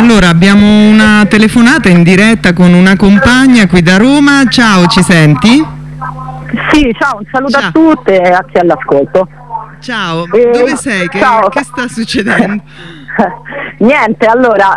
Allora, abbiamo una telefonata in diretta con una compagna qui da Roma. Ciao, ci senti? Sì, ciao, un saluto a tutte e a chi è all'ascolto. Ciao, dove sei? Che sta succedendo? Niente, allora,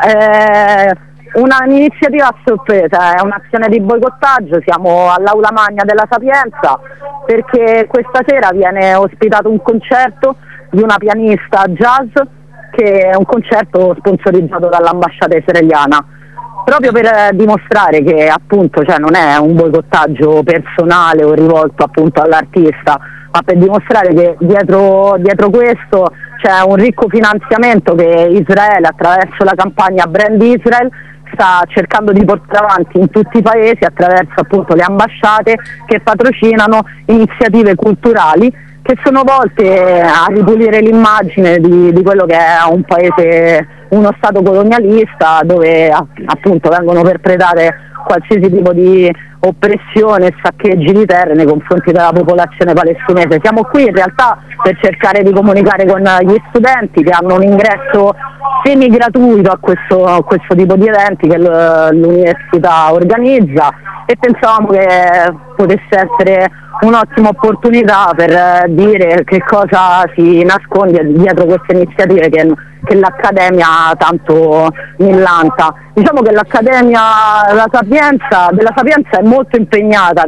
un'iniziativa a sorpresa, è un'azione di boicottaggio, siamo all'Aula Magna della Sapienza perché questa sera viene ospitato un concerto di una pianista jazz, che è un concerto sponsorizzato dall'ambasciata israeliana, proprio per dimostrare che appunto non è un boicottaggio personale o rivolto appunto all'artista, ma per dimostrare che dietro questo c'è un ricco finanziamento che Israele, attraverso la campagna Brand Israel, sta cercando di portare avanti in tutti i paesi attraverso appunto le ambasciate che patrocinano iniziative culturali che sono volte a ripulire l'immagine di quello che è un paese, uno stato colonialista dove appunto vengono perpetrate qualsiasi tipo di oppressione e saccheggi di terre nei confronti della popolazione palestinese. Siamo qui in realtà per cercare di comunicare con gli studenti che hanno un ingresso semi gratuito a questo tipo di eventi che l'università organizza, e pensavamo che potesse essere un'ottima opportunità per dire che cosa si nasconde dietro queste iniziative che l'Accademia tanto millanta. Diciamo che l'Accademia della Sapienza è molto impegnata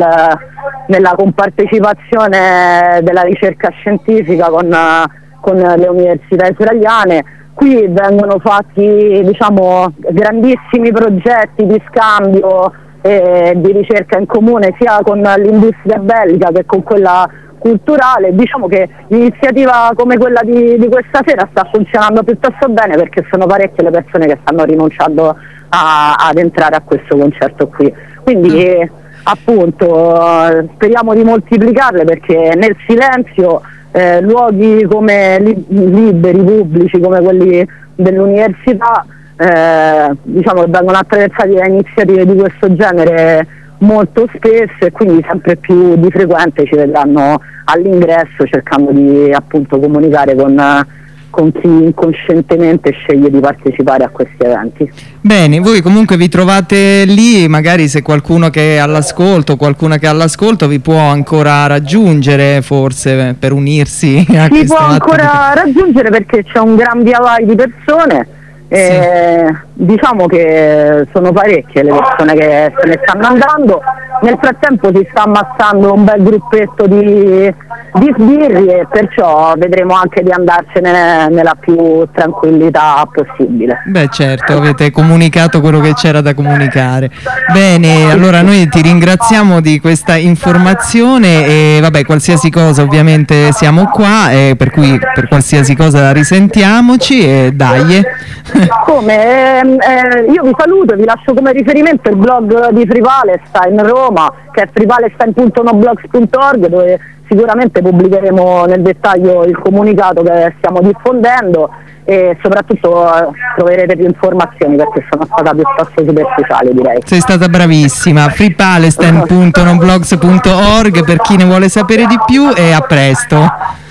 nella compartecipazione della ricerca scientifica con le università israeliane. Qui vengono fatti grandissimi progetti di scambio e di ricerca in comune sia con l'industria bellica che con quella culturale. Diciamo che l'iniziativa come quella di questa sera sta funzionando piuttosto bene perché sono parecchie le persone che stanno rinunciando ad entrare a questo concerto qui, quindi appunto speriamo di moltiplicarle, perché nel silenzio luoghi come liberi, pubblici come quelli dell'università che vengono attraversati da iniziative di questo genere molto spesso, e quindi sempre più di frequente ci vedranno all'ingresso cercando di appunto comunicare con chi incoscientemente sceglie di partecipare a questi eventi. Bene, voi comunque vi trovate lì, magari se qualcuno che è all'ascolto, qualcuna che è all'ascolto vi può ancora raggiungere forse per unirsi a si può ancora raggiungere perché c'è un gran via vai di persone. Diciamo che sono parecchie le persone che se ne stanno andando. Nel frattempo si sta ammassando un bel gruppetto di sbirri, e perciò vedremo anche di andarcene nella più tranquillità possibile. Beh, certo, avete comunicato quello che c'era da comunicare. Bene, allora noi ti ringraziamo di questa informazione e vabbè, qualsiasi cosa ovviamente siamo qua, per cui per qualsiasi cosa risentiamoci e dai. Io vi saluto e vi lascio come riferimento il blog di Free Palestine Roma, che è freepalestine.noblogs.org, dove sicuramente pubblicheremo nel dettaglio il comunicato che stiamo diffondendo e soprattutto troverete più informazioni, perché sono stata piuttosto superficiale, direi. Sei stata bravissima. freepalestine.noblogs.org per chi ne vuole sapere di più, e a presto.